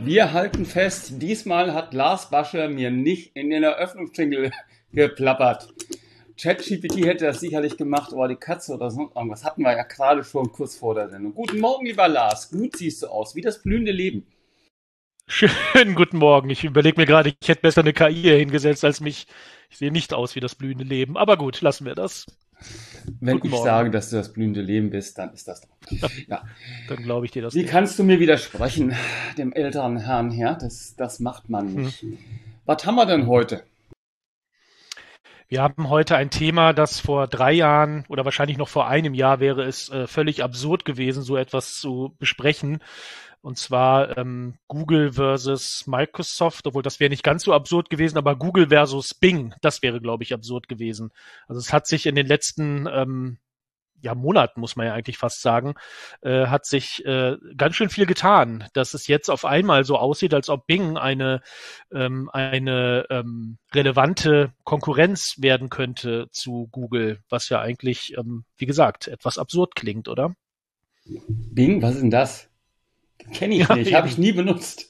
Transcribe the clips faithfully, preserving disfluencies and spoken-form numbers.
Wir halten fest, diesmal hat Lars Basche mir nicht in den Eröffnungsjingle geplappert. ChatGPT hätte das sicherlich gemacht, aber die Katze oder so irgendwas hatten wir ja gerade schon kurz vor der Sendung. Guten Morgen, lieber Lars. Gut siehst du aus, wie das blühende Leben. Schönen guten Morgen. Ich überlege mir gerade, ich hätte besser eine K I hier hingesetzt als mich. Ich sehe nicht aus wie das blühende Leben. Aber gut, lassen wir das. Wenn Guten ich Morgen. sage, dass du das blühende Leben bist, dann ist das doch. Ja. Dann glaube ich dir das. Wie nicht. kannst du mir widersprechen, dem älteren Herrn hier? Das, das macht man nicht. Hm. Was haben wir denn heute? Wir haben heute ein Thema, das vor drei Jahren oder wahrscheinlich noch vor einem Jahr wäre es äh, völlig absurd gewesen, so etwas zu besprechen. Und zwar ähm, Google versus Microsoft, obwohl das wäre nicht ganz so absurd gewesen, aber Google versus Bing, das wäre, glaube ich, absurd gewesen. Also es hat sich in den letzten ähm, ja, Monaten, muss man ja eigentlich fast sagen, äh, hat sich äh, ganz schön viel getan, dass es jetzt auf einmal so aussieht, als ob Bing eine, ähm, eine ähm, relevante Konkurrenz werden könnte zu Google, was ja eigentlich, ähm, wie gesagt, etwas absurd klingt, oder? Bing, was ist denn das? Kenne ich ja, nicht, habe ich nie benutzt.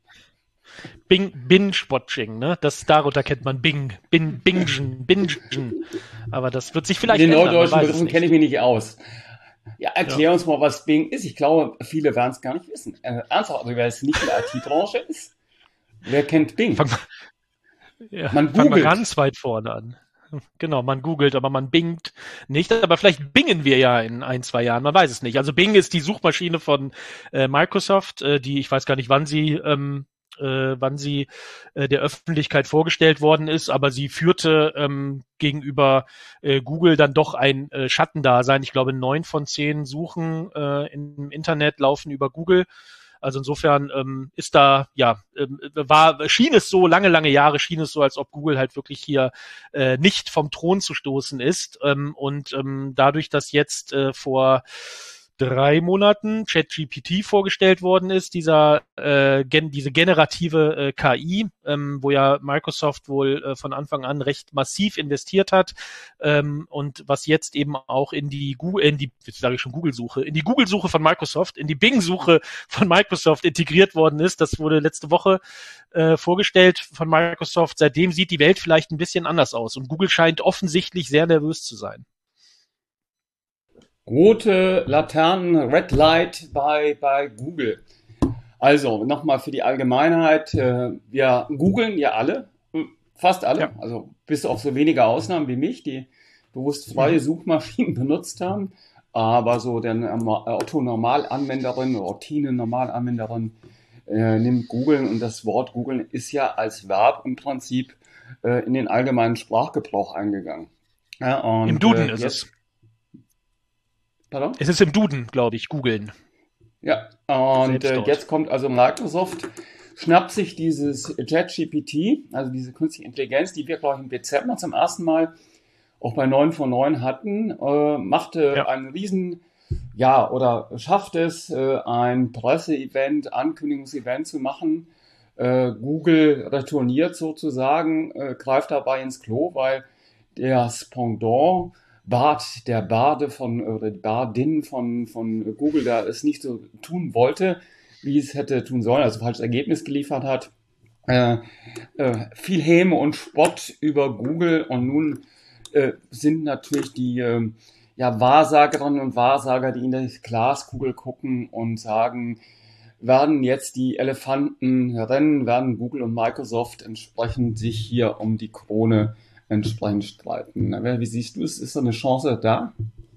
Bing, Binge-Watching, ne? Das, darunter kennt man Bing, Bing, Bingen, Bingen. Aber das wird sich vielleicht ändern. Den ändern. norddeutschen Begriffen kenne ich mich nicht aus. Ja, erklär ja. uns mal, was Bing ist. Ich glaube, viele werden es gar nicht wissen. Äh, ernsthaft, aber wer es nicht in der I T-Branche ist, wer kennt Bing? Fang, ja, man fangen googelt. wir ganz weit vorne an. Genau, man googelt, aber man bingt nicht. Aber vielleicht bingen wir ja in ein, zwei Jahren, man weiß es nicht. Also Bing ist die Suchmaschine von äh, Microsoft, äh, die, ich weiß gar nicht, wann sie ähm, Äh, wann sie äh, der Öffentlichkeit vorgestellt worden ist, aber sie führte ähm, gegenüber äh, Google dann doch ein äh, Schattendasein. Ich glaube, neun von zehn Suchen äh, im Internet laufen über Google. Also insofern ähm, ist da, ja, ähm, war, schien es so, lange, lange Jahre schien es so, als ob Google halt wirklich hier äh, nicht vom Thron zu stoßen ist. Ähm, und ähm, dadurch, dass jetzt äh, vor drei Monaten ChatGPT vorgestellt worden ist, dieser äh, gen, diese generative äh, K I, ähm, wo ja Microsoft wohl äh, von Anfang an recht massiv investiert hat ähm, und was jetzt eben auch in die Google, in die, jetzt sage ich schon Google-Suche, in die Google-Suche von Microsoft, in die Bing-Suche von Microsoft integriert worden ist. Das wurde letzte Woche äh, vorgestellt von Microsoft. Seitdem sieht die Welt vielleicht ein bisschen anders aus und Google scheint offensichtlich sehr nervös zu sein. Rote Laternen, Red Light bei, bei Google. Also nochmal für die Allgemeinheit, äh, wir googeln ja alle, fast alle, ja. Also bis auf so wenige Ausnahmen wie mich, die bewusst freie Suchmaschinen benutzt haben, aber so der Otto-Normalanwenderin oder Routine-Normalanwenderin äh, nimmt googeln und das Wort googeln ist ja als Verb im Prinzip äh, in den allgemeinen Sprachgebrauch eingegangen. Ja, und, Im Duden äh, ist jetzt, es. Pardon? Es ist im Duden, glaube ich, googeln. Ja, und äh, jetzt kommt also Microsoft, schnappt sich dieses ChatGPT, also diese künstliche Intelligenz, die wir, glaube ich, im Dezember zum ersten Mal auch bei neun von neun hatten, äh, machte ja. einen riesen, ja, oder schafft es, äh, ein Presseevent, Ankündigungsevent zu machen. Äh, Google retourniert sozusagen, äh, greift dabei ins Klo, weil der Pendant Bart, der Barde von, oder die Bardin von, von Google da es nicht so tun wollte, wie es hätte tun sollen, also falsches Ergebnis geliefert hat. Äh, äh, viel Häme und Spott über Google und nun äh, sind natürlich die äh, ja, Wahrsagerinnen und Wahrsager, die in die Glaskugel gucken und sagen, werden jetzt die Elefanten rennen, werden Google und Microsoft entsprechend sich hier um die Krone entsprechend streiten. Wie siehst du es? Ist da eine Chance da?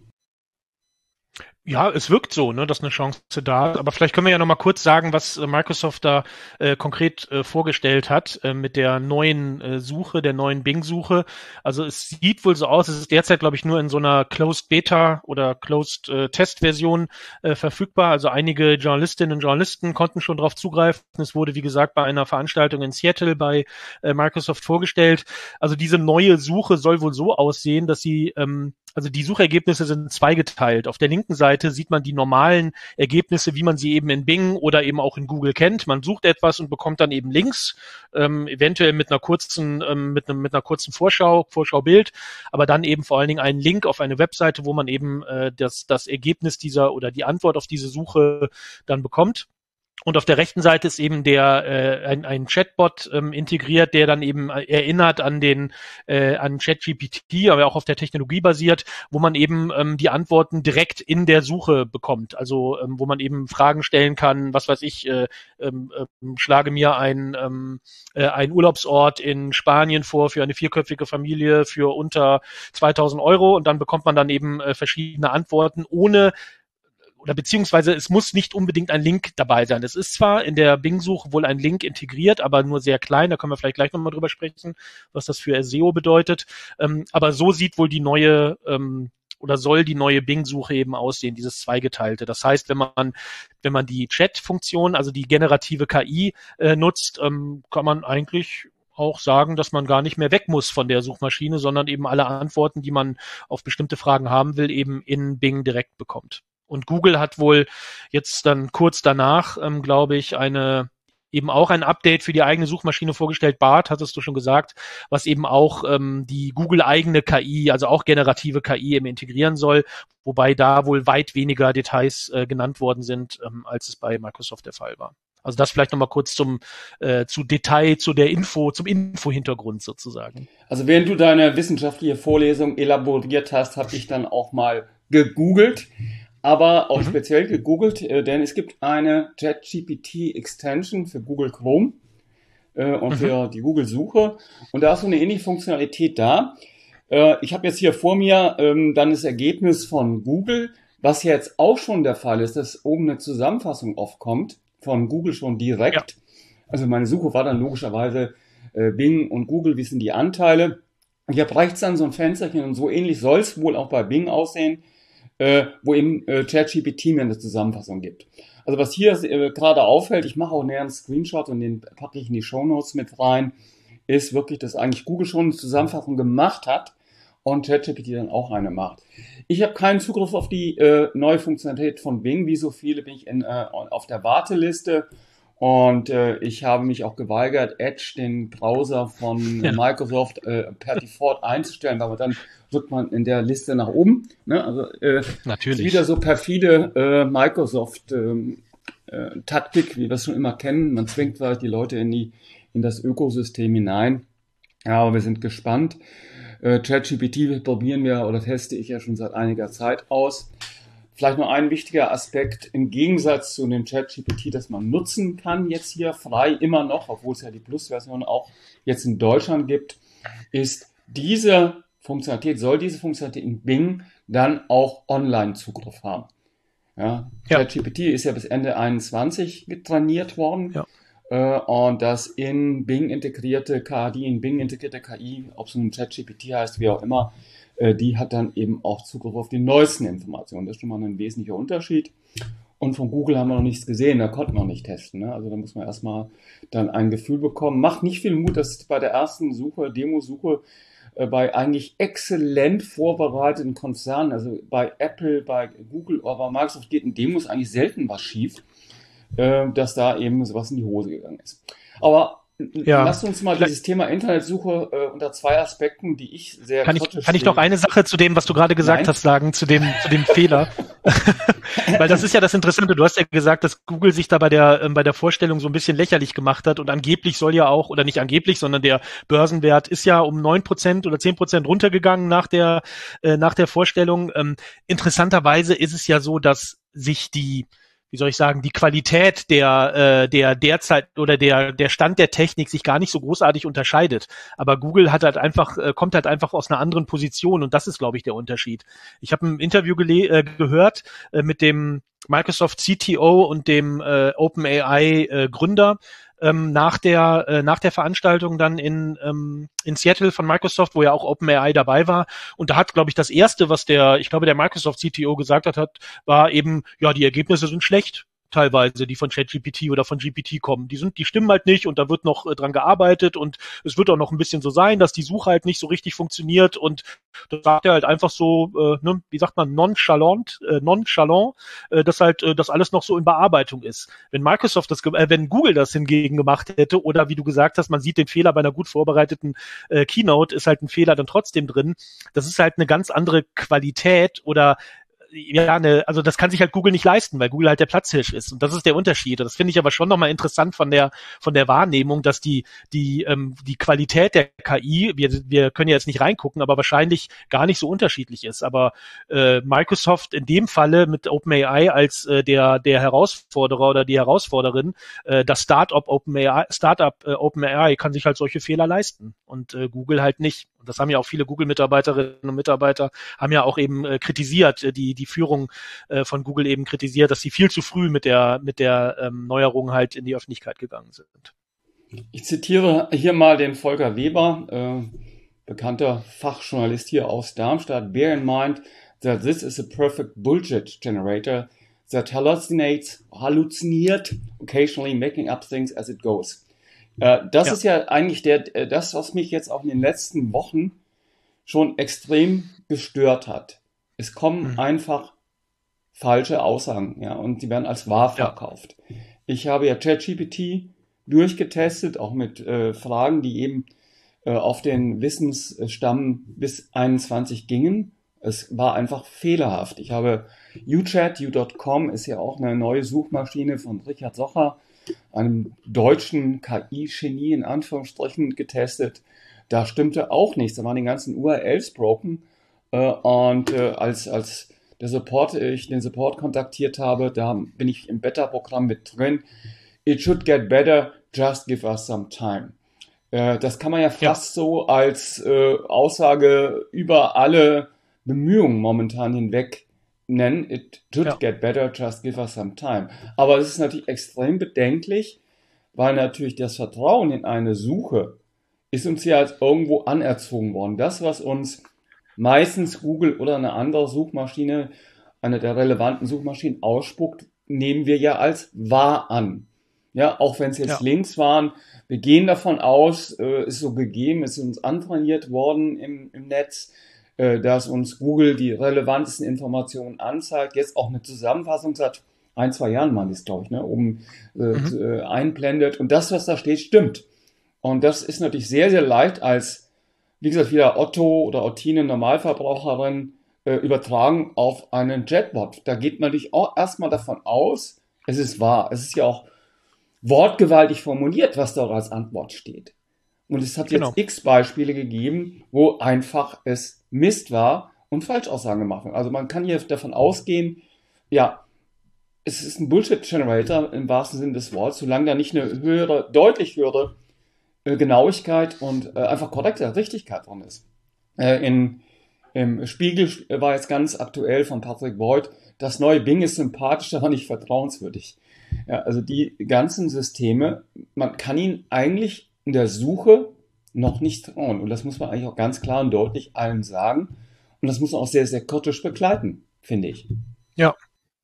Ja, es wirkt so, ne, dass eine Chance da ist. Aber vielleicht können wir ja noch mal kurz sagen, was äh, Microsoft da äh, konkret äh, vorgestellt hat äh, mit der neuen äh, Suche, der neuen Bing-Suche. Also es sieht wohl so aus, es ist derzeit, glaube ich, nur in so einer Closed Beta oder Closed äh, Test-Version äh, verfügbar. Also einige Journalistinnen und Journalisten konnten schon darauf zugreifen. Es wurde, wie gesagt, bei einer Veranstaltung in Seattle bei äh, Microsoft vorgestellt. Also diese neue Suche soll wohl so aussehen, dass sie ähm, Also die Suchergebnisse sind zweigeteilt. Auf der linken Seite sieht man die normalen Ergebnisse, wie man sie eben in Bing oder eben auch in Google kennt. Man sucht etwas und bekommt dann eben Links, ähm, eventuell mit einer kurzen, ähm, mit einem, mit einer kurzen Vorschau, Vorschaubild, aber dann eben vor allen Dingen einen Link auf eine Webseite, wo man eben äh, das, das Ergebnis dieser oder die Antwort auf diese Suche dann bekommt. Und auf der rechten Seite ist eben der äh, ein, ein Chatbot ähm, integriert, der dann eben erinnert an den äh, an ChatGPT, aber auch auf der Technologie basiert, wo man eben ähm, die Antworten direkt in der Suche bekommt. Also ähm, wo man eben Fragen stellen kann, was weiß ich, äh, ähm, äh, schlage mir ein ähm, äh, ein Urlaubsort in Spanien vor für eine vierköpfige Familie für unter zweitausend Euro, und dann bekommt man dann eben äh, verschiedene Antworten ohne oder beziehungsweise es muss nicht unbedingt ein Link dabei sein. Es ist zwar in der Bing-Suche wohl ein Link integriert, aber nur sehr klein. Da können wir vielleicht gleich nochmal drüber sprechen, was das für S E O bedeutet. Ähm, aber so sieht wohl die neue ähm, oder soll die neue Bing-Suche eben aussehen, dieses zweigeteilte. Das heißt, wenn man wenn man die Chat-Funktion, also die generative K I äh, nutzt, ähm, kann man eigentlich auch sagen, dass man gar nicht mehr weg muss von der Suchmaschine, sondern eben alle Antworten, die man auf bestimmte Fragen haben will, eben in Bing direkt bekommt. Und Google hat wohl jetzt dann kurz danach, ähm, glaube ich, eine eben auch ein Update für die eigene Suchmaschine vorgestellt. Bart, hattest du schon gesagt, was eben auch ähm, die Google-eigene K I, also auch generative K I eben integrieren soll, wobei da wohl weit weniger Details äh, genannt worden sind, ähm, als es bei Microsoft der Fall war. Also das vielleicht nochmal kurz zum äh, zu Detail, zu der Info, zum Info-Hintergrund sozusagen. Also während du deine wissenschaftliche Vorlesung elaboriert hast, habe ich dann auch mal gegoogelt. Aber auch mhm. speziell gegoogelt, äh, denn es gibt eine ChatGPT-Extension für Google Chrome äh, und mhm. für die Google-Suche. Und da ist so eine ähnliche Funktionalität da. Äh, ich habe jetzt hier vor mir ähm, dann das Ergebnis von Google, was jetzt auch schon der Fall ist, dass oben eine Zusammenfassung aufkommt, von Google schon direkt. Ja. Also meine Suche war dann logischerweise äh, Bing und Google, wie sind die Anteile. Hier reicht dann so ein Fensterchen und so ähnlich soll es wohl auch bei Bing aussehen. Äh, wo eben äh, ChatGPT mir eine Zusammenfassung gibt. Also was hier äh, gerade auffällt, ich mache auch näher einen Screenshot und den packe ich in die Shownotes mit rein, ist wirklich, dass eigentlich Google schon eine Zusammenfassung gemacht hat und ChatGPT dann auch eine macht. Ich habe keinen Zugriff auf die äh, neue Funktionalität von Bing, wie so viele bin ich in, äh, auf der Warteliste. Und äh, ich habe mich auch geweigert, Edge, den Browser von ja. Microsoft, äh, per Default einzustellen, weil dann rückt man in der Liste nach oben. Ne? Also äh, Natürlich. Ist wieder so perfide äh, Microsoft-Taktik, äh, wie wir es schon immer kennen. Man zwingt vielleicht die Leute in, die, in das Ökosystem hinein. Ja, aber wir sind gespannt. Äh, ChatGPT probieren wir oder teste ich ja schon seit einiger Zeit aus. Vielleicht noch ein wichtiger Aspekt, im Gegensatz zu dem ChatGPT, das man nutzen kann jetzt hier frei immer noch, obwohl es ja die Plus-Version auch jetzt in Deutschland gibt, ist diese Funktionalität, soll diese Funktionalität in Bing dann auch Online-Zugriff haben. Ja, ja. ChatGPT ist ja bis Ende einundzwanzig trainiert worden. Ja. Äh, und das in Bing integrierte K I, die in Bing integrierte K I, ob es nun ChatGPT heißt, wie auch immer, die hat dann eben auch Zugriff auf die neuesten Informationen. Das ist schon mal ein wesentlicher Unterschied. Und von Google haben wir noch nichts gesehen, da konnten wir noch nicht testen. Ne? Also da muss man erstmal dann ein Gefühl bekommen. Macht nicht viel Mut, dass bei der ersten Suche, Demosuche, äh, bei eigentlich exzellent vorbereiteten Konzernen, also bei Apple, bei Google oder bei Microsoft geht in Demos eigentlich selten was schief, äh, dass da eben sowas in die Hose gegangen ist. Aber ja. Lasst uns mal dieses Thema Internetsuche äh, unter zwei Aspekten, die ich sehr kann kritisch ich Kann ich noch eine Sache zu dem, was du gerade gesagt Nein. hast, sagen, zu dem zu dem Fehler? Weil das ist ja das Interessante. Du hast ja gesagt, dass Google sich da bei der ähm, bei der Vorstellung so ein bisschen lächerlich gemacht hat und angeblich soll ja auch, oder nicht angeblich, sondern der Börsenwert ist ja um neun Prozent oder zehn Prozent runtergegangen nach der äh, nach der Vorstellung. Ähm, interessanterweise ist es ja so, dass sich die wie soll ich sagen, die Qualität der äh, der derzeit oder der der Stand der Technik sich gar nicht so großartig unterscheidet. Aber Google hat halt einfach äh, kommt halt einfach aus einer anderen Position und das ist, glaube ich, der Unterschied. Ich habe ein Interview gele- äh, gehört äh, mit dem Microsoft C T O und dem äh, OpenAI äh, Gründer ähm, nach der äh, nach der Veranstaltung dann in ähm, in Seattle von Microsoft, wo ja auch OpenAI dabei war. Und da hat, glaube ich, das erste, was der, ich glaube, der Microsoft C T O gesagt hat, hat, war eben, ja, die Ergebnisse sind schlecht. Teilweise, die von ChatGPT oder von G P T kommen. Die sind, die stimmen halt nicht und da wird noch äh, dran gearbeitet und es wird auch noch ein bisschen so sein, dass die Suche halt nicht so richtig funktioniert und das sagt er halt einfach so, äh, ne, wie sagt man, nonchalant, äh, nonchalant, äh, dass halt äh, das alles noch so in Bearbeitung ist. Wenn Microsoft das, äh, wenn Google das hingegen gemacht hätte oder wie du gesagt hast, man sieht den Fehler bei einer gut vorbereiteten äh, Keynote, ist halt ein Fehler dann trotzdem drin. Das ist halt eine ganz andere Qualität oder ja, eine, also das kann sich halt Google nicht leisten, weil Google halt der Platzhirsch ist. Und das ist der Unterschied. Und das finde ich aber schon nochmal interessant von der, von der Wahrnehmung, dass die, die, ähm, die Qualität der K I, wir, wir können ja jetzt nicht reingucken, aber wahrscheinlich gar nicht so unterschiedlich ist. Aber äh, Microsoft in dem Falle mit OpenAI als äh, der, der Herausforderer oder die Herausforderin, äh, das Startup OpenAI, Startup äh, OpenAI kann sich halt solche Fehler leisten und äh, Google halt nicht. Und das haben ja auch viele Google-Mitarbeiterinnen und Mitarbeiter, haben ja auch eben äh, kritisiert, äh, die die Führung äh, von Google eben kritisiert, dass sie viel zu früh mit der mit der ähm, Neuerung halt in die Öffentlichkeit gegangen sind. Ich zitiere hier mal den Volker Weber, äh, bekannter Fachjournalist hier aus Darmstadt. Bear in mind that this is a perfect bullshit generator that hallucinates, halluziniert, occasionally making up things as it goes. Äh, das ja. ist ja eigentlich der, das, was mich jetzt auch in den letzten Wochen schon extrem gestört hat. Es kommen mhm. einfach falsche Aussagen, ja, und die werden als wahr verkauft. Ja. Ich habe ja ChatGPT durchgetestet, auch mit äh, Fragen, die eben äh, auf den Wissensstamm bis einundzwanzig gingen. Es war einfach fehlerhaft. Ich habe UChat, u Punkt com ist ja auch eine neue Suchmaschine von Richard Socher, einem deutschen K I-Genie in Anführungsstrichen, getestet. Da stimmte auch nichts. Da waren die ganzen U R Ls broken. Äh, und äh, als, als der Support, ich den Support kontaktiert habe, da bin ich im Beta-Programm mit drin. It should get better, just give us some time. Äh, das kann man ja fast ja. so als äh, Aussage über alle Bemühungen momentan hinweg nennen. It should ja. get better, just give us some time. Aber es ist natürlich extrem bedenklich, weil natürlich das Vertrauen in eine Suche ist uns ja als irgendwo anerzogen worden. Das, was uns meistens Google oder eine andere Suchmaschine, eine der relevanten Suchmaschinen ausspuckt, nehmen wir ja als wahr an. Ja, auch wenn es jetzt ja. Links waren, wir gehen davon aus, äh, ist so gegeben, ist uns antrainiert worden im, im Netz, äh, dass uns Google die relevantesten Informationen anzeigt. Jetzt auch eine Zusammenfassung seit ein, zwei Jahren, man ist, glaube ich, ne, oben äh, mhm. äh, einblendet. Und das, was da steht, stimmt. Und das ist natürlich sehr, sehr leicht als, wie gesagt, wieder Otto oder Ottine, Normalverbraucherin, äh, übertragen auf einen Chatbot. Da geht man natürlich auch erstmal davon aus, es ist wahr. Es ist ja auch wortgewaltig formuliert, was dort als Antwort steht. Und es hat genau. jetzt x Beispiele gegeben, wo einfach es Mist war und Falschaussagen gemacht werden. Also man kann hier davon ausgehen, ja, es ist ein Bullshit-Generator im wahrsten Sinne des Wortes, solange da nicht eine höhere, deutlich höhere äh, Genauigkeit und äh, einfach korrekte Richtigkeit drin ist. Äh, in, Im Spiegel war jetzt ganz aktuell von Patrick Boyd, das neue Bing ist sympathisch, aber nicht vertrauenswürdig. Ja, also die ganzen Systeme, man kann ihnen eigentlich in der Suche noch nicht trauen. Und das muss man eigentlich auch ganz klar und deutlich allen sagen. Und das muss man auch sehr, sehr kritisch begleiten, finde ich. Ja.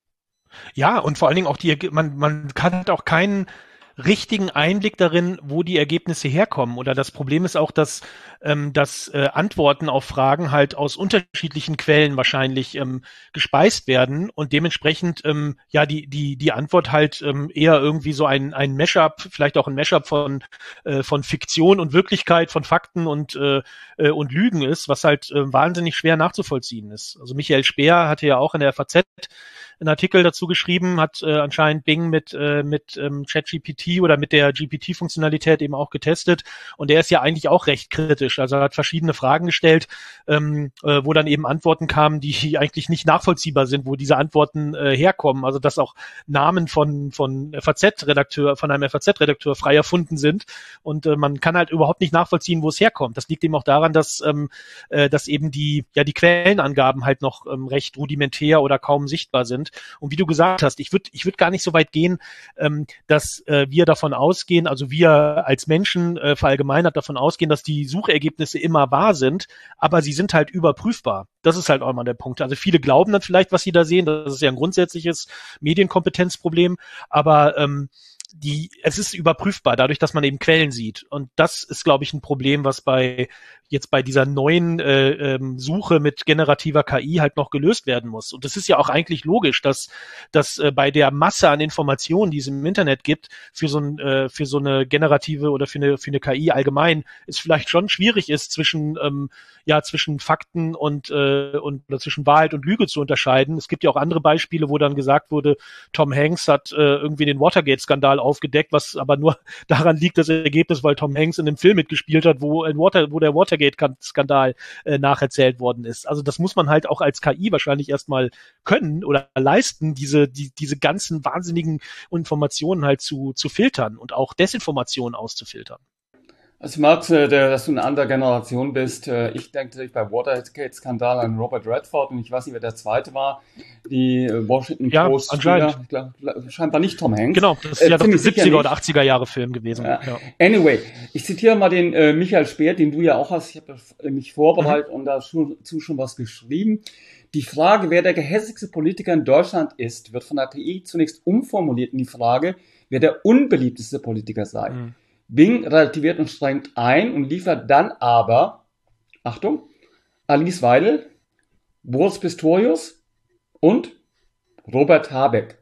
Ja, und vor allen Dingen auch die, man, man kann halt auch keinen richtigen Einblick darin, wo die Ergebnisse herkommen. Oder das Problem ist auch, dass, ähm, dass äh, Antworten auf Fragen halt aus unterschiedlichen Quellen wahrscheinlich ähm, gespeist werden und dementsprechend ähm, ja die die die Antwort halt ähm, eher irgendwie so ein ein Mashup, vielleicht auch ein Mashup von äh, von Fiktion und Wirklichkeit, von Fakten und äh, äh, und Lügen ist, was halt äh, wahnsinnig schwer nachzuvollziehen ist. Also Michael Speer hatte ja auch in der F A Z einen Artikel dazu geschrieben, hat äh, anscheinend Bing mit äh, mit ähm, ChatGPT oder mit der G P T-Funktionalität eben auch getestet und der ist ja eigentlich auch recht kritisch. Also er hat verschiedene Fragen gestellt, ähm, äh, wo dann eben Antworten kamen, die eigentlich nicht nachvollziehbar sind, wo diese Antworten äh, herkommen. Also dass auch Namen von von F A Z-Redakteur, von einem F A Z-Redakteur frei erfunden sind und äh, man kann halt überhaupt nicht nachvollziehen, wo es herkommt. Das liegt eben auch daran, dass ähm, äh, dass eben die ja die Quellenangaben halt noch ähm, recht rudimentär oder kaum sichtbar sind. Und wie du gesagt hast, ich würde ich würde gar nicht so weit gehen, ähm, dass äh, wir davon ausgehen, also wir als Menschen äh, verallgemeinert davon ausgehen, dass die Suchergebnisse immer wahr sind, aber sie sind halt überprüfbar. Das ist halt auch mal der Punkt. Also viele glauben dann vielleicht, was sie da sehen. Das ist ja ein grundsätzliches Medienkompetenzproblem, aber ähm, die, es ist überprüfbar, dadurch, dass man eben Quellen sieht. Und das ist, glaube ich, ein Problem, was bei jetzt bei dieser neuen äh, ähm, Suche mit generativer K I halt noch gelöst werden muss. Und das ist ja auch eigentlich logisch, dass, dass äh, bei der Masse an Informationen, die es im Internet gibt, für so, ein, äh, für so eine generative oder für eine, für eine K I allgemein, es vielleicht schon schwierig ist, zwischen, ähm, ja, zwischen Fakten und, äh, und oder zwischen Wahrheit und Lüge zu unterscheiden. Es gibt ja auch andere Beispiele, wo dann gesagt wurde, Tom Hanks hat äh, irgendwie den Watergate-Skandal aufgedeckt, was aber nur daran liegt, das Ergebnis, weil Tom Hanks in einem Film mitgespielt hat, wo, ein Water, wo der Watergate-Skandal äh, nacherzählt worden ist. Also das muss man halt auch als K I wahrscheinlich erstmal können oder leisten, diese, die, diese ganzen wahnsinnigen Informationen halt zu, zu filtern und auch Desinformationen auszufiltern. Also ich mag, dass du eine andere Generation bist. Ich denke natürlich bei Watergate-Skandal an Robert Redford und ich weiß nicht, wer der zweite war. Die Washington ja, Post. Anscheinend. Ich glaub, scheinbar nicht Tom Hanks. Genau, das ist ja äh, doch der siebziger oder achtziger Jahre Film gewesen. Ja. Ja. Anyway, ich zitiere mal den äh, Michael Speert, den du ja auch hast. Ich habe mich vorbereitet mhm. und dazu schon was geschrieben. Die Frage, wer der gehässigste Politiker in Deutschland ist, wird von der K I zunächst umformuliert in die Frage, wer der unbeliebteste Politiker sei. Mhm. Bing relativiert und strengt ein und liefert dann aber, Achtung, Alice Weidel, Boris Pistorius und Robert Habeck.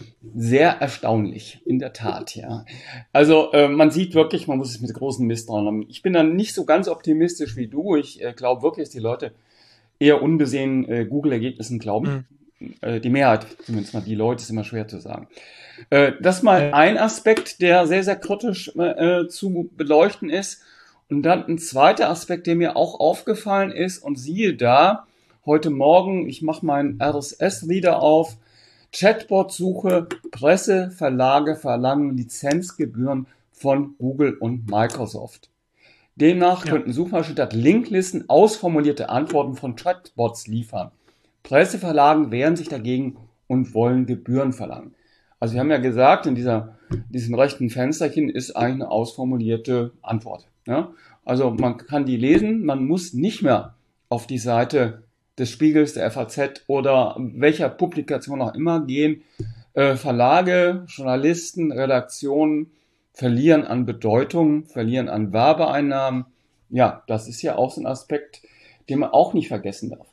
Sehr erstaunlich, in der Tat, ja. Also äh, man sieht wirklich, man muss es mit großem Misstrauen haben. Ich bin dann nicht so ganz optimistisch wie du. Ich äh, glaube wirklich, dass die Leute eher unbesehen äh, Google-Ergebnissen glauben. Mhm. Die Mehrheit, zumindest mal die Leute, ist immer schwer zu sagen. Äh, das ist mal ein Aspekt, der sehr, sehr kritisch äh, zu beleuchten ist. Und dann ein zweiter Aspekt, der mir auch aufgefallen ist und siehe da, heute Morgen, ich mache meinen R S S-Reader auf, Chatbot-Suche, Presse, Verlage verlangen Lizenzgebühren von Google und Microsoft. Demnach ja. könnten Suchmaschinen statt Linklisten ausformulierte Antworten von Chatbots liefern. Presseverlagen wehren sich dagegen und wollen Gebühren verlangen. Also wir haben ja gesagt, in dieser, diesem rechten Fensterchen ist eigentlich eine ausformulierte Antwort. Ja? Also man kann die lesen, man muss nicht mehr auf die Seite des Spiegels, der F A Z oder welcher Publikation auch immer gehen. Äh, Verlage, Journalisten, Redaktionen verlieren an Bedeutung, verlieren an Werbeeinnahmen. Ja, das ist ja auch so ein Aspekt, den man auch nicht vergessen darf.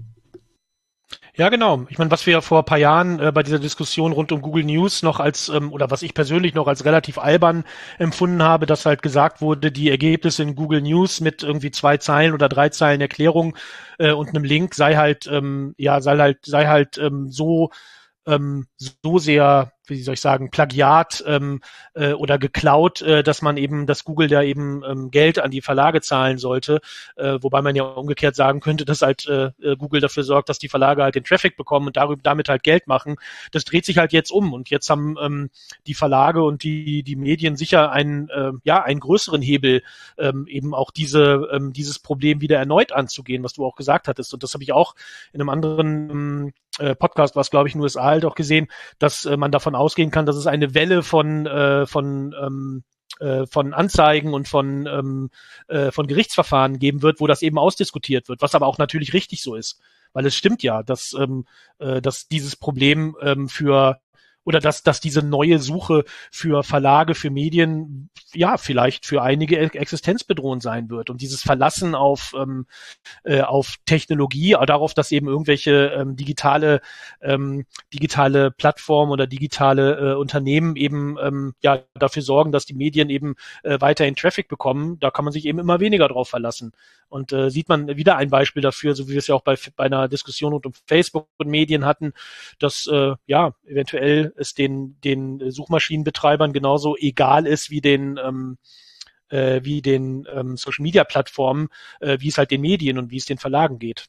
Ja, genau. Ich meine, was wir ja vor ein paar Jahren äh, bei dieser Diskussion rund um Google News noch als, ähm, oder was ich persönlich noch als relativ albern empfunden habe, dass halt gesagt wurde, die Ergebnisse in Google News mit irgendwie zwei Zeilen oder drei Zeilen Erklärung äh, und einem Link sei halt, ähm, ja, sei halt, sei halt ähm, so, ähm, so sehr, wie soll ich sagen, Plagiat ähm, äh, oder geklaut, äh, dass man eben, dass Google da eben ähm, Geld an die Verlage zahlen sollte, äh, wobei man ja umgekehrt sagen könnte, dass halt äh, Google dafür sorgt, dass die Verlage halt den Traffic bekommen und darüber damit halt Geld machen. Das dreht sich halt jetzt um und jetzt haben ähm, die Verlage und die die Medien sicher einen äh, ja einen größeren Hebel, ähm, eben auch diese ähm, dieses Problem wieder erneut anzugehen, was du auch gesagt hattest. Und das habe ich auch in einem anderen ähm, Podcast, was glaube ich in den U S A halt auch gesehen, dass äh, man davon ausgehen kann, dass es eine Welle von äh, von ähm, äh, von Anzeigen und von ähm, äh, von Gerichtsverfahren geben wird, wo das eben ausdiskutiert wird, was aber auch natürlich richtig so ist, weil es stimmt ja, dass ähm, äh, dass dieses Problem ähm, für oder dass, dass diese neue Suche für Verlage, für Medien, ja, vielleicht für einige existenzbedrohend sein wird. Und dieses Verlassen auf, ähm, äh, auf Technologie, darauf, dass eben irgendwelche ähm, digitale, ähm, digitale Plattformen oder digitale äh, Unternehmen eben ähm, ja dafür sorgen, dass die Medien eben äh, weiterhin Traffic bekommen, da kann man sich eben immer weniger drauf verlassen. Und äh, sieht man wieder ein Beispiel dafür, so wie wir es ja auch bei, bei einer Diskussion rund um Facebook und Medien hatten, dass äh, ja eventuell es den den Suchmaschinenbetreibern genauso egal ist wie den ähm, äh, wie den ähm, Social Media Plattformen, äh, wie es halt den Medien und wie es den Verlagen geht.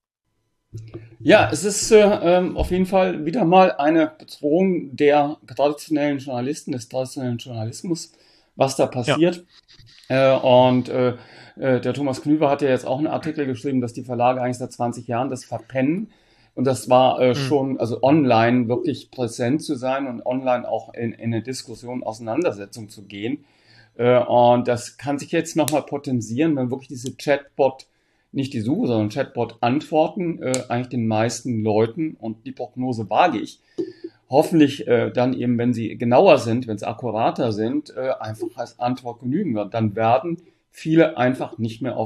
Ja, es ist äh, auf jeden Fall wieder mal eine Bedrohung der traditionellen Journalisten, des traditionellen Journalismus, was da passiert. Ja. Äh, und äh, der Thomas Knüver hat ja jetzt auch einen Artikel geschrieben, dass die Verlage eigentlich seit zwanzig Jahren das verpennen. Und das war äh, mhm. schon, also online wirklich präsent zu sein und online auch in, in eine Diskussion, Auseinandersetzung zu gehen. Äh, und das kann sich jetzt nochmal potenzieren, wenn wirklich diese Chatbot, nicht die Suche, sondern Chatbot-Antworten äh, eigentlich den meisten Leuten, und die Prognose wage ich, hoffentlich äh, dann eben, wenn sie genauer sind, wenn sie akkurater sind, äh, einfach als Antwort genügen wird. Dann werden viele einfach nicht mehr auf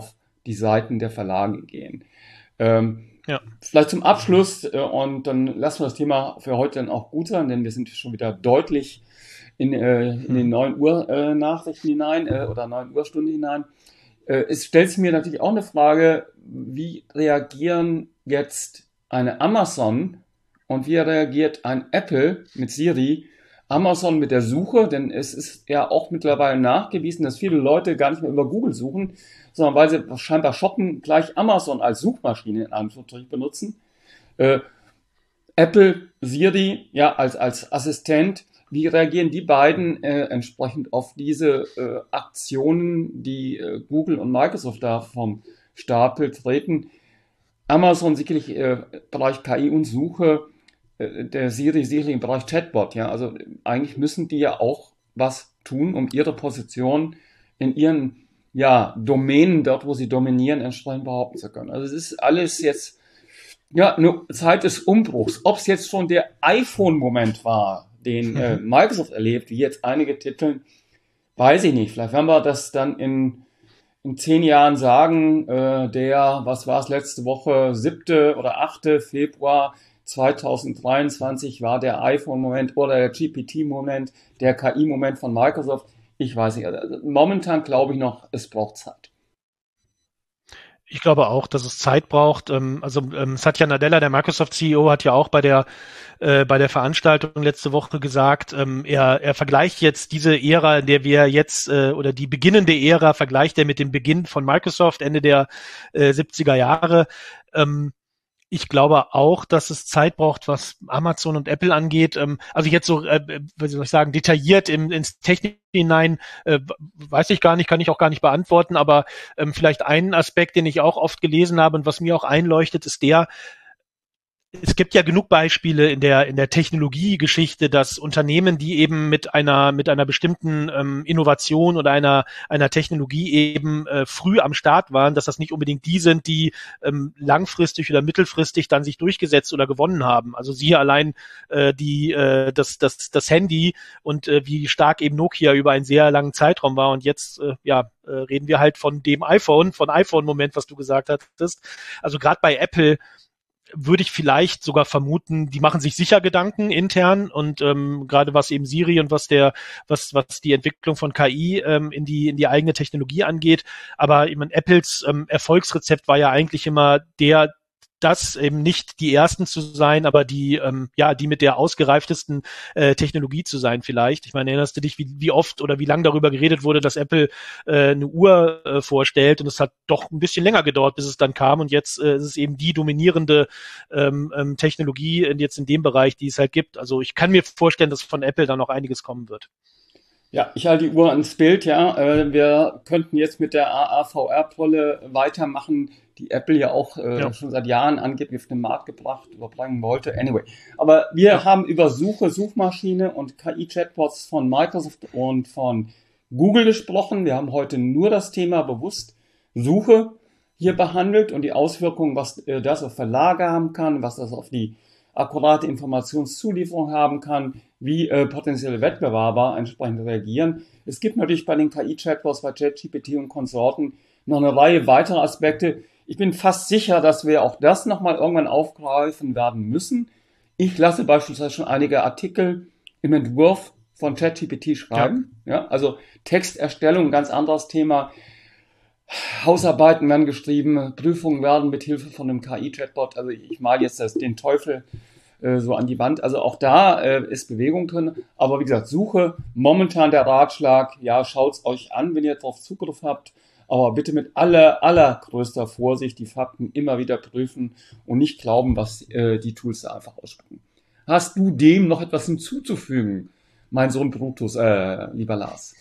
die Seiten der Verlage gehen. Ähm, ja. Vielleicht zum Abschluss, äh, und dann lassen wir das Thema für heute dann auch gut sein, denn wir sind schon wieder deutlich in, äh, in den neun Uhr äh, Nachrichten hinein äh, oder neun Uhr Stunde hinein. Äh, es stellt sich mir natürlich auch eine Frage, wie reagieren jetzt eine Amazon und wie reagiert ein Apple mit Siri? Amazon mit der Suche, denn es ist ja auch mittlerweile nachgewiesen, dass viele Leute gar nicht mehr über Google suchen, sondern weil sie scheinbar shoppen, gleich Amazon als Suchmaschine in Anführungsstrichen benutzen. Äh, Apple, Siri, ja, als, als Assistent. Wie reagieren die beiden äh, entsprechend auf diese äh, Aktionen, die äh, Google und Microsoft da vom Stapel treten? Amazon sicherlich äh, Bereich K I und Suche, äh, der Siri sicherlich im Bereich Chatbot. Ja, also eigentlich müssen die ja auch was tun, um ihre Position in ihren ja, Domänen, dort wo sie dominieren, entsprechend behaupten zu können. Also es ist alles jetzt ja eine Zeit des Umbruchs. Ob es jetzt schon der iPhone-Moment war, den äh, Microsoft erlebt, wie jetzt einige Titel, weiß ich nicht. Vielleicht werden wir das dann in, in zehn Jahren sagen, äh, der, was war es letzte Woche, siebte oder achte Februar zweitausenddreiundzwanzig war der iPhone-Moment oder der G P T-Moment, der K I-Moment von Microsoft. Ich weiß nicht. Also momentan glaube ich noch, es braucht Zeit. Ich glaube auch, dass es Zeit braucht. Also Satya Nadella, der Microsoft-C E O, hat ja auch bei der äh, bei der Veranstaltung letzte Woche gesagt, ähm, er, er vergleicht jetzt diese Ära, in der wir jetzt äh, oder die beginnende Ära vergleicht er mit dem Beginn von Microsoft Ende der äh, siebziger Jahre. Ähm, Ich glaube auch, dass es Zeit braucht, was Amazon und Apple angeht. Also jetzt so, äh, wie soll ich sagen, detailliert im, ins Technik hinein, äh, weiß ich gar nicht, kann ich auch gar nicht beantworten. Aber ähm, vielleicht einen Aspekt, den ich auch oft gelesen habe und was mir auch einleuchtet, ist der, es gibt ja genug Beispiele in der in der Technologiegeschichte, dass Unternehmen, die eben mit einer mit einer bestimmten ähm, Innovation oder einer einer Technologie eben äh, früh am Start waren, dass das nicht unbedingt die sind, die ähm, langfristig oder mittelfristig dann sich durchgesetzt oder gewonnen haben. Also siehe allein äh, die äh, das das das Handy und äh, wie stark eben Nokia über einen sehr langen Zeitraum war und jetzt äh, ja äh, reden wir halt von dem iPhone, von iPhone-Moment, was du gesagt hattest. Also gerade bei Apple würde ich vielleicht sogar vermuten, die machen sich sicher Gedanken intern und ähm, gerade was eben Siri und was der, was was die Entwicklung von K I ähm, in die in die eigene Technologie angeht. Aber ich meine, Apples ähm, Erfolgsrezept war ja eigentlich immer der, das eben nicht die ersten zu sein, aber die ähm, ja die mit der ausgereiftesten äh, Technologie zu sein vielleicht. Ich meine, erinnerst du dich, wie, wie oft oder wie lang darüber geredet wurde, dass Apple äh, eine Uhr äh, vorstellt und es hat doch ein bisschen länger gedauert, bis es dann kam und jetzt äh, ist es eben die dominierende ähm, ähm, Technologie in, jetzt in dem Bereich, die es halt gibt. Also ich kann mir vorstellen, dass von Apple da noch einiges kommen wird. Ja, ich halte die Uhr ans Bild, ja. Wir könnten jetzt mit der A R V R-Brille weitermachen, die Apple ja auch äh, ja. schon seit Jahren angeblich auf den Markt gebracht oder bringen wollte. Anyway. Aber wir ja. haben über Suche, Suchmaschine und K I-Chatbots von Microsoft und von Google gesprochen. Wir haben heute nur das Thema bewusst Suche hier behandelt und die Auswirkungen, was äh, das auf Verlage haben kann, was das auf die akkurate Informationszulieferung haben kann, wie äh, potenzielle Wettbewerber entsprechend reagieren. Es gibt natürlich bei den K I-Chatbots, bei ChatGPT und Konsorten noch eine Reihe weiterer Aspekte. Ich bin fast sicher, dass wir auch das nochmal irgendwann aufgreifen werden müssen. Ich lasse beispielsweise schon einige Artikel im Entwurf von ChatGPT schreiben. Ja. Ja, also Texterstellung, ein ganz anderes Thema. Hausarbeiten werden geschrieben, Prüfungen werden mit Hilfe von einem K I-Chatbot, also ich male jetzt das, den Teufel äh, so an die Wand, also auch da äh, ist Bewegung drin, aber wie gesagt, Suche, momentan der Ratschlag, ja, schaut's euch an, wenn ihr darauf Zugriff habt, aber bitte mit aller, allergrößter Vorsicht die Fakten immer wieder prüfen und nicht glauben, was äh, die Tools da einfach ausspucken. Hast du dem noch etwas hinzuzufügen, mein Sohn Brutus, äh, lieber Lars?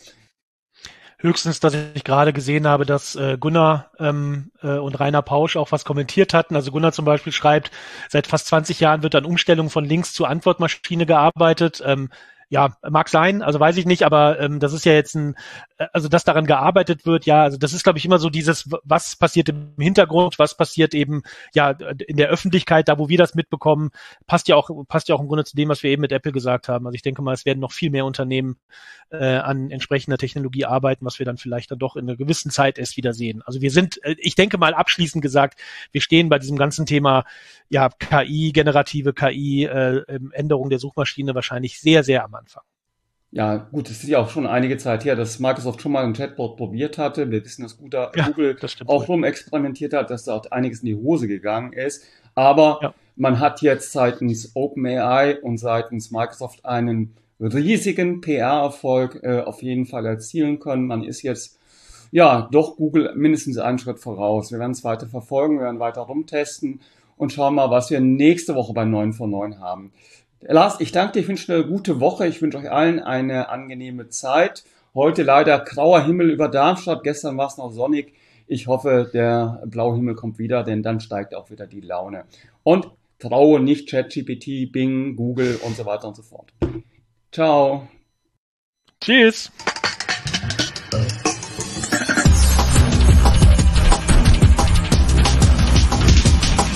Höchstens, dass ich gerade gesehen habe, dass äh, Gunnar ähm, äh, und Rainer Pausch auch was kommentiert hatten. Also Gunnar zum Beispiel schreibt, seit fast zwanzig Jahren wird an Umstellung von Links zur Antwortmaschine gearbeitet. Ähm, ja, mag sein, also weiß ich nicht, aber ähm, das ist ja jetzt ein also dass daran gearbeitet wird, ja, also das ist, glaube ich, immer so dieses, was passiert im Hintergrund, was passiert eben ja in der Öffentlichkeit, da wo wir das mitbekommen, passt ja auch passt ja auch im Grunde zu dem, was wir eben mit Apple gesagt haben. Also ich denke mal, es werden noch viel mehr Unternehmen äh, an entsprechender Technologie arbeiten, was wir dann vielleicht dann doch in einer gewissen Zeit erst wieder sehen. Also wir sind, ich denke mal abschließend gesagt, wir stehen bei diesem ganzen Thema ja K I, generative K I, äh, Änderung der Suchmaschine wahrscheinlich sehr, sehr am Anfang. Ja, gut, es ist ja auch schon einige Zeit her, dass Microsoft schon mal ein Chatbot probiert hatte. Wir wissen, dass Google ja, das auch rum experimentiert hat, dass da auch einiges in die Hose gegangen ist. Aber ja. man hat jetzt seitens OpenAI und seitens Microsoft einen riesigen P R-Erfolg äh, auf jeden Fall erzielen können. Man ist jetzt ja doch Google mindestens einen Schritt voraus. Wir werden es weiter verfolgen, wir werden weiter rumtesten und schauen mal, was wir nächste Woche bei neun vor neun haben. Lars, ich danke dir, ich wünsche eine gute Woche. Ich wünsche euch allen eine angenehme Zeit. Heute leider grauer Himmel über Darmstadt. Gestern war es noch sonnig. Ich hoffe, der blaue Himmel kommt wieder, denn dann steigt auch wieder die Laune. Und traue nicht ChatGPT, Bing, Google und so weiter und so fort. Ciao. Tschüss.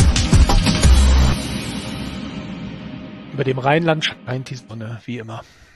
Über dem Rheinland scheint die Sonne, wie immer.